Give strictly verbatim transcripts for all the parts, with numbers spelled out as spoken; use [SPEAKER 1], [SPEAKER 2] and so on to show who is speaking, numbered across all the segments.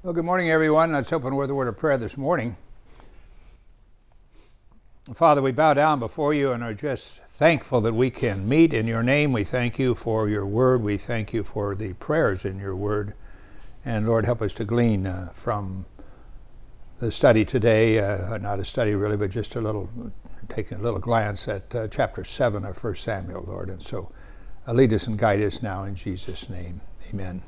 [SPEAKER 1] Well, good morning, everyone. Let's open with a word of prayer this morning. Father, we bow down before you and are just thankful that we can meet in your name. We thank you for your word. We thank you for the prayers in your word. And Lord, help us to glean uh, from the study today, uh, not a study really, but just a little, taking a little glance at uh, chapter seven of First Samuel, Lord. And so uh, lead us and guide us now in Jesus' name. Amen.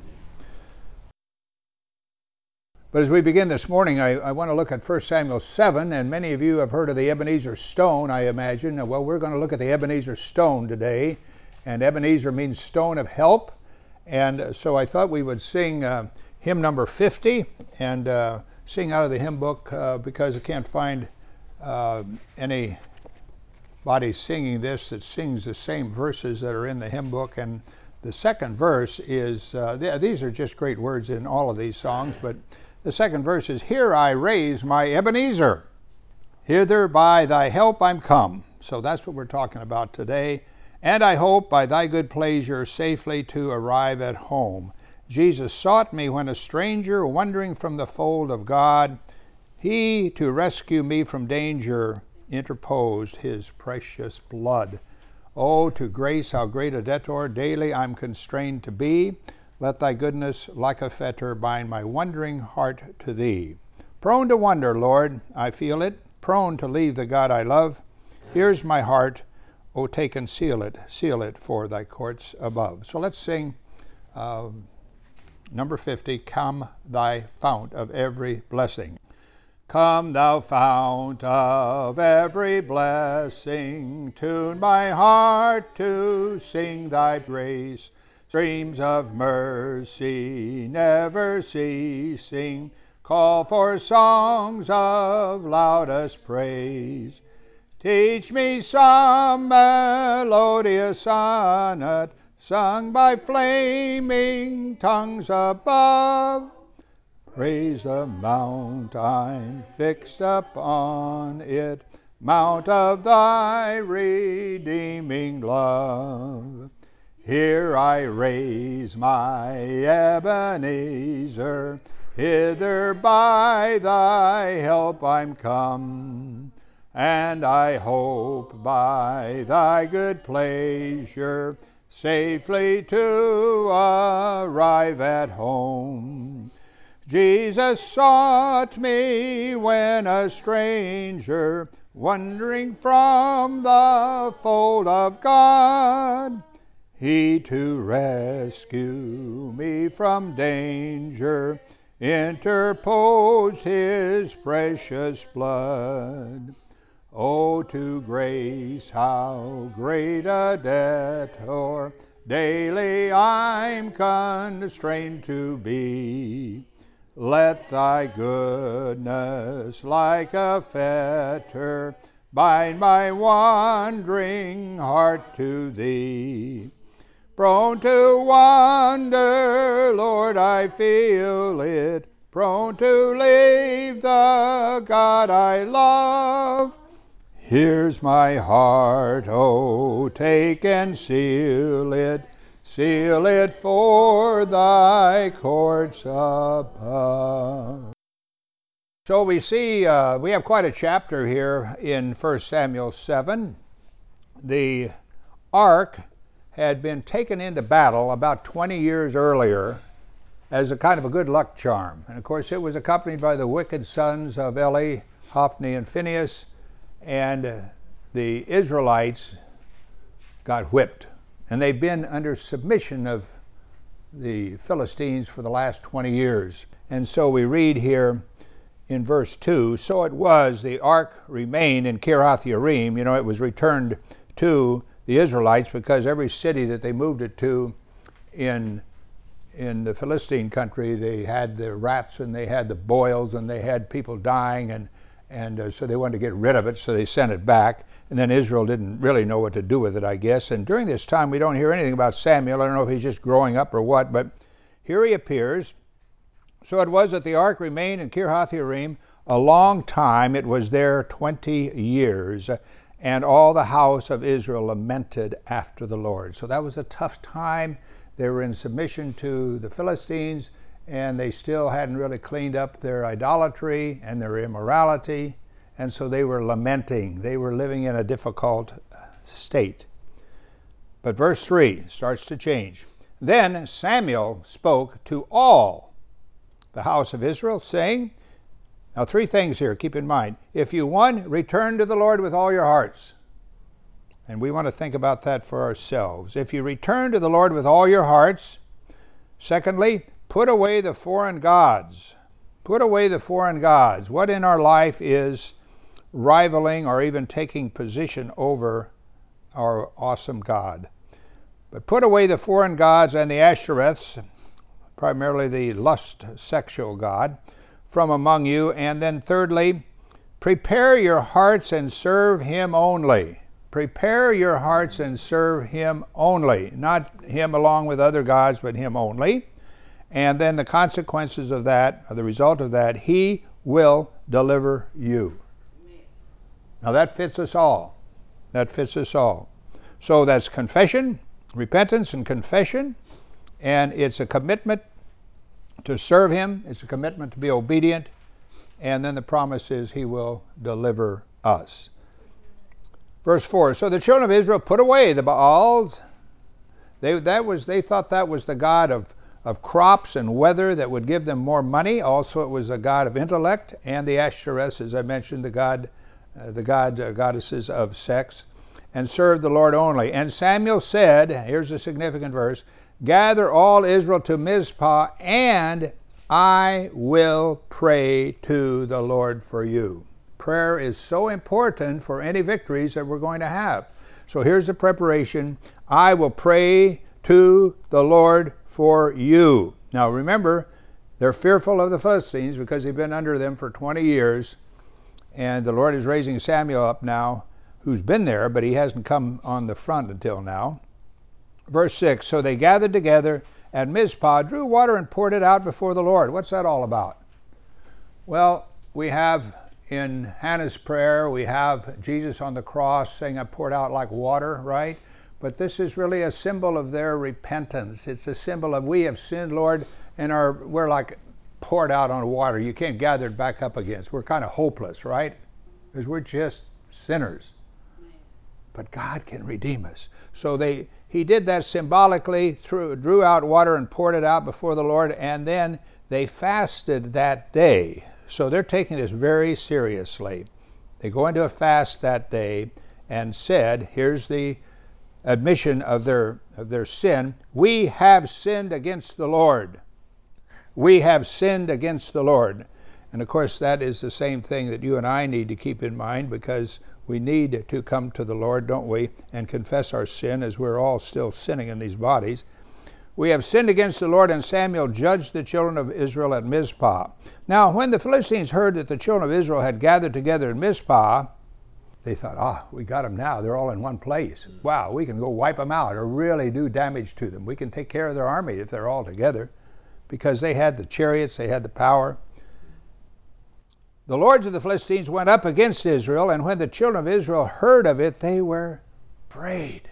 [SPEAKER 1] But as we begin this morning, I, I want to look at First Samuel seven, and many of you have heard of the Ebenezer stone, I imagine. Well, we're going to look at the Ebenezer stone today, and Ebenezer means stone of help. And so I thought we would sing uh, hymn number fifty, and uh, sing out of the hymn book uh, because I can't find uh, anybody singing this that sings the same verses that are in the hymn book. And the second verse is, uh, th- these are just great words in all of these songs, but the second verse is, "Here I raise my Ebenezer, hither by thy help I'm come." So that's what we're talking about today. "And I hope by thy good pleasure safely to arrive at home. Jesus sought me when a stranger, wandering from the fold of God. He, to rescue me from danger, interposed his precious blood. Oh, to grace how great a debtor daily I'm constrained to be. Let thy goodness like a fetter bind my wondering heart to thee. Prone to wonder, Lord, I feel it, prone to leave the God I love. Here's my heart, O take and seal it, seal it for thy courts above." So let's sing uh, number fifty, "Come thy fount of every blessing." Come thou fount of every blessing, tune my heart to sing thy praise. Streams of mercy never ceasing, call for songs of loudest praise. Teach me some melodious sonnet, sung by flaming tongues above. Praise the mount I'm fixed upon it, mount of thy redeeming love. Here I raise my Ebenezer, hither by thy help I'm come. And I hope by thy good pleasure safely to arrive at home. Jesus sought me when a stranger, wandering from the fold of God. He to rescue me from danger interposed his precious blood. Oh, to grace how great a debtor daily I'm constrained to be. Let thy goodness like a fetter bind my wandering heart to thee. Prone to wander, Lord, I feel it, prone to leave the God I love. Here's my heart, oh, take and seal it, seal it for thy courts above. So we see, uh, we have quite a chapter here in First Samuel seven. The ark had been taken into battle about twenty years earlier as a kind of a good luck charm. And of course it was accompanied by the wicked sons of Eli, Hophni, and Phinehas, and the Israelites got whipped. And they've been under submission of the Philistines for the last twenty years. And so we read here in verse two, "So it was, the ark remained in Kiriath Yearim." You know, it was returned to the Israelites because every city that they moved it to in in the Philistine country, they had the rats and they had the boils and they had people dying, and and uh, so they wanted to get rid of it, so they sent it back. And then Israel didn't really know what to do with it, I guess. And during this time, we don't hear anything about Samuel. I don't know if he's just growing up or what, but here he appears. "So it was that the ark remained in Kiriath Yearim a long time. It was there twenty years. And all the house of Israel lamented after the Lord." So that was a tough time. They were in submission to the Philistines, and they still hadn't really cleaned up their idolatry and their immorality, and so they were lamenting. They were living in a difficult state. But verse three starts to change. Then Samuel spoke to all the house of Israel, saying, now three things here, keep in mind. If you, one, return to the Lord with all your hearts. And we want to think about that for ourselves. If you return to the Lord with all your hearts. Secondly, put away the foreign gods. Put away the foreign gods. What in our life is rivaling or even taking position over our awesome God? But put away the foreign gods and the Ashtoreths, primarily the lust sexual god, from among you. And then thirdly, prepare your hearts and serve him only. Prepare your hearts and serve him only. Not him along with other gods, but him only. And then the consequences of that, or the result of that, he will deliver you. Now that fits us all. That fits us all. So that's confession, repentance and confession, and it's a commitment to serve him. It's a commitment to be obedient, and then the promise is he will deliver us. Verse four, so the children of Israel put away the Baals. They, that was, they thought that was the god of, of crops and weather that would give them more money. Also, it was a god of intellect, and the Ashtoreths, as I mentioned, the god, uh, the god uh, goddesses of sex, and served the Lord only. And Samuel said, here's a significant verse, gather all Israel to Mizpah, and I will pray to the Lord for you. Prayer is so important for any victories that we're going to have. So here's the preparation. I will pray to the Lord for you. Now remember, they're fearful of the Philistines because they've been under them for twenty years. And the Lord is raising Samuel up now, who's been there, but he hasn't come on the front until now. Verse six, so they gathered together at Mizpah, drew water and poured it out before the Lord. What's that all about? Well, we have in Hannah's prayer, we have Jesus on the cross saying, I poured out like water, right? But this is really a symbol of their repentance. It's a symbol of we have sinned, Lord, and our, we're like poured out on water. You can't gather it back up against. We're kind of hopeless, right? Because we're just sinners. But God can redeem us. So they he did that symbolically, threw, drew out water and poured it out before the Lord, and then they fasted that day. So they're taking this very seriously. They go into a fast that day and said, here's the admission of their, of their sin, we have sinned against the Lord. We have sinned against the Lord. And of course that is the same thing that you and I need to keep in mind, because we need to come to the Lord, don't we, and confess our sin, as we're all still sinning in these bodies. We have sinned against the Lord, and Samuel judged the children of Israel at Mizpah. Now, when the Philistines heard that the children of Israel had gathered together in Mizpah, they thought, ah, we got them now. They're all in one place. Wow, we can go wipe them out or really do damage to them. We can take care of their army if they're all together, because they had the chariots, they had the power. The lords of the Philistines went up against Israel, and when the children of Israel heard of it, they were afraid.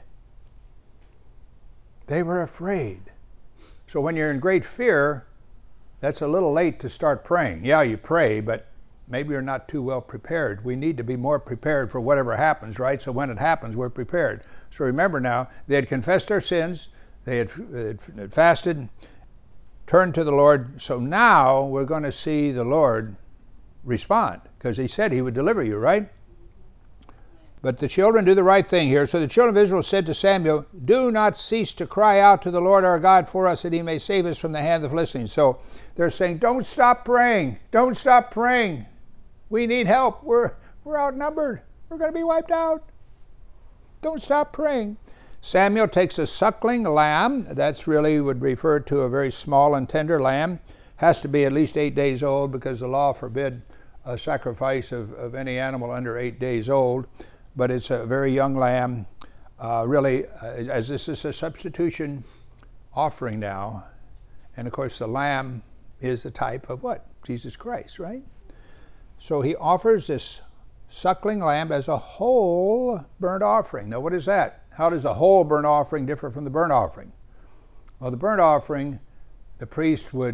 [SPEAKER 1] They were afraid. So when you're in great fear, that's a little late to start praying. Yeah, you pray, but maybe you're not too well prepared. We need to be more prepared for whatever happens, right? So when it happens, we're prepared. So remember now, they had confessed their sins, they had, they had fasted, turned to the Lord. So now we're going to see the Lord respond, because he said he would deliver you, right? But the children do the right thing here. So the children of Israel said to Samuel, do not cease to cry out to the Lord our God for us, that he may save us from the hand of the Philistines. So they're saying, don't stop praying. Don't stop praying. We need help. We're, we're outnumbered. We're going to be wiped out. Don't stop praying. Samuel takes a suckling lamb. That's really would refer to a very small and tender lamb. Has to be at least eight days old, because the law forbid a sacrifice of, of any animal under eight days old. But it's a very young lamb, uh, really, uh, as this is a substitution offering now. And of course the lamb is a type of what? Jesus Christ, right? So he offers this suckling lamb as a whole burnt offering. Now what is that? How does the whole burnt offering differ from the burnt offering? Well, the burnt offering, the priest would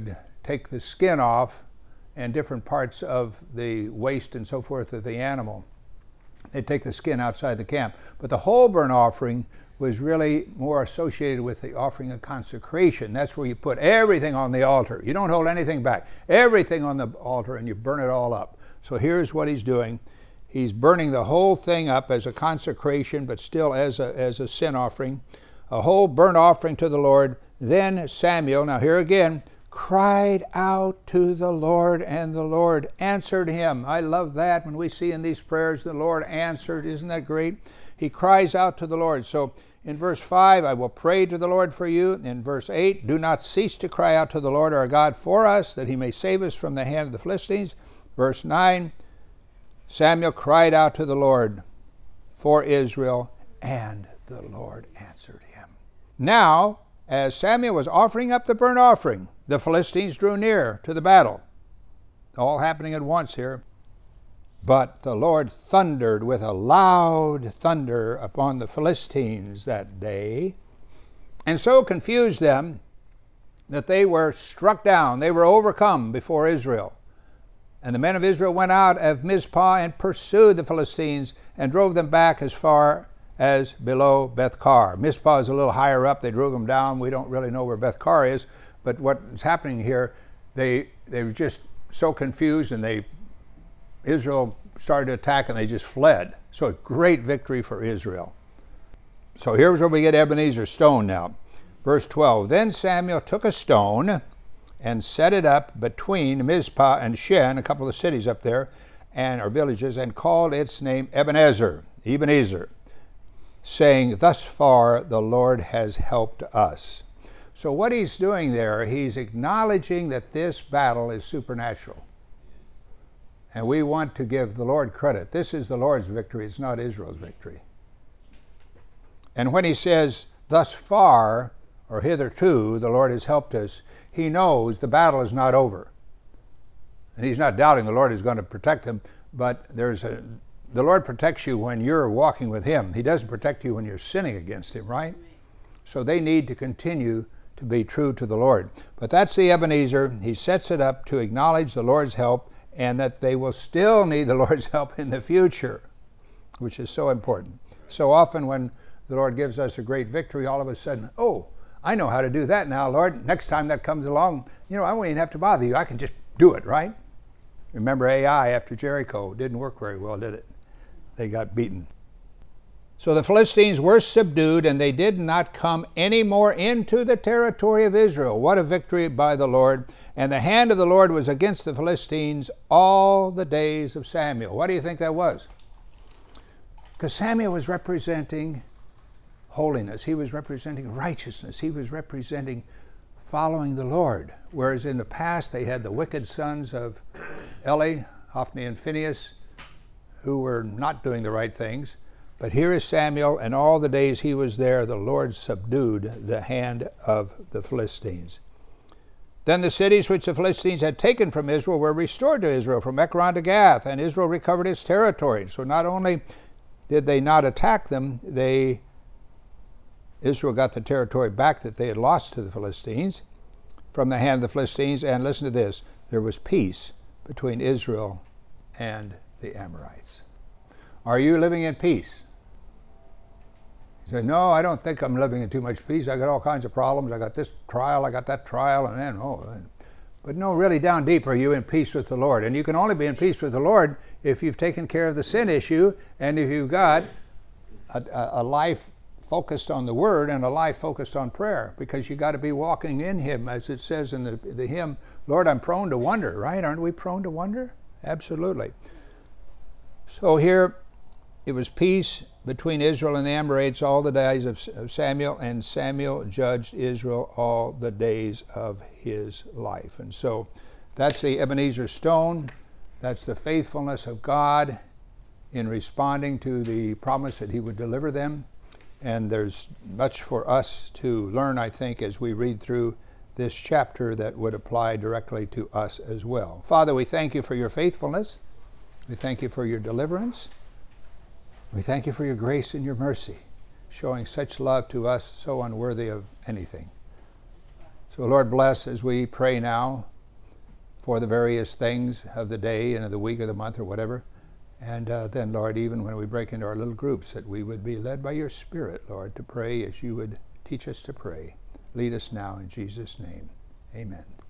[SPEAKER 1] take the skin off and different parts of the waist and so forth of the animal. They'd take the skin outside the camp. But the whole burnt offering was really more associated with the offering of consecration. That's where you put everything on the altar. You don't hold anything back. Everything on the altar, and you burn it all up. So here's what he's doing. He's burning the whole thing up as a consecration, but still as a, as a sin offering. A whole burnt offering to the Lord. Then Samuel, now here again, cried out to the Lord, and the Lord answered him. I love that when we see in these prayers the Lord answered. Isn't that great? He cries out to the Lord. So in verse five, I will pray to the Lord for you. In verse eight, do not cease to cry out to the Lord our God for us, that he may save us from the hand of the Philistines. Verse nine, Samuel cried out to the Lord for Israel, and the Lord answered him. Now, as Samuel was offering up the burnt offering, the Philistines drew near to the battle. All happening at once here. But the Lord thundered with a loud thunder upon the Philistines that day, and so confused them that they were struck down. They were overcome before Israel. And the men of Israel went out of Mizpah and pursued the Philistines and drove them back as far as below Beth-kar. Mizpah is a little higher up. They drove them down. We don't really know where Beth-kar is. But what's happening here, they they were just so confused, and they Israel started to attack, and they just fled. So a great victory for Israel. So here's where we get Ebenezer's stone now. Verse twelve, then Samuel took a stone and set it up between Mizpah and Shen, a couple of cities up there, and or villages, and called its name Ebenezer, Ebenezer, saying, thus far the Lord has helped us. So what he's doing there, he's acknowledging that this battle is supernatural. And we want to give the Lord credit. This is the Lord's victory. It's not Israel's victory. And when he says, thus far, or hitherto, the Lord has helped us, he knows the battle is not over. And he's not doubting the Lord is going to protect them, but there's a, the Lord protects you when you're walking with him. He doesn't protect you when you're sinning against him, right? So they need to continue to be true to the Lord. But that's the Ebenezer. He sets it up to acknowledge the Lord's help, and that they will still need the Lord's help in the future, which is so important. So often when the Lord gives us a great victory, all of a sudden, oh, I know how to do that now, Lord. Next time that comes along, you know, I won't even have to bother you. I can just do it, right? Remember Ai after Jericho. Didn't work very well, did it? They got beaten. So the Philistines were subdued, and they did not come any more into the territory of Israel. What a victory by the Lord. And the hand of the Lord was against the Philistines all the days of Samuel. What do you think that was? Because Samuel was representing holiness. He was representing righteousness. He was representing following the Lord. Whereas in the past they had the wicked sons of Eli, Hophni and Phinehas, who were not doing the right things. But here is Samuel, and all the days he was there, the Lord subdued the hand of the Philistines. Then the cities which the Philistines had taken from Israel were restored to Israel, from Ekron to Gath, and Israel recovered its territory. So not only did they not attack them, they Israel got the territory back that they had lost to the Philistines from the hand of the Philistines. And listen to this, there was peace between Israel and the Amorites. Are you living in peace? He said, no, I don't think I'm living in too much peace. I got all kinds of problems. I got this trial, I got that trial, and then, oh. But no, really down deep, are you in peace with the Lord? And you can only be in peace with the Lord if you've taken care of the sin issue, and if you've got a, a life focused on the Word and a life focused on prayer, because you got to be walking in Him, as it says in the, the hymn, Lord, I'm prone to wonder, right? Aren't we prone to wonder? Absolutely. So here, it was peace between Israel and the Amorites all the days of Samuel, and Samuel judged Israel all the days of his life. And so that's the Ebenezer stone. That's the faithfulness of God in responding to the promise that he would deliver them. And there's much for us to learn, I think, as we read through this chapter that would apply directly to us as well. Father, we thank you for your faithfulness. We thank you for your deliverance. We thank you for your grace and your mercy, showing such love to us, so unworthy of anything. So Lord, bless as we pray now. for the various things of the day and of the week or the month or whatever. And uh, then, Lord, even when we break into our little groups, that we would be led by your Spirit, Lord, to pray as you would teach us to pray. Lead us now in Jesus' name. Amen.